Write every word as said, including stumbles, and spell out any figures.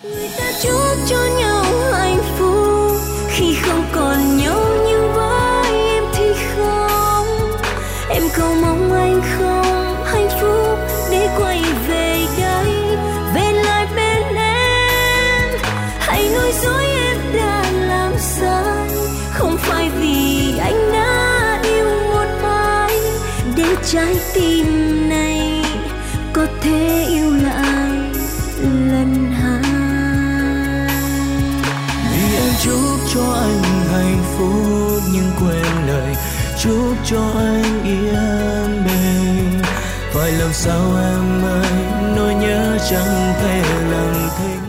Người ta chúc cho nhau hạnh phúc khi không còn nhau, nhưng với em thì không. Em cầu mong anh không hạnh phúc để quay về đây, về lại bên em. Hãy nói dối em đã làm sai, không phải vì anh đã yêu một ai để trái tim này có thể yêu lại lần hai. Vì em chúc cho anh hạnh phúc nhưng quên lời chúc cho anh yên bình. Phải làm sao em ơi, nỗi nhớ chẳng thể lặng thinh.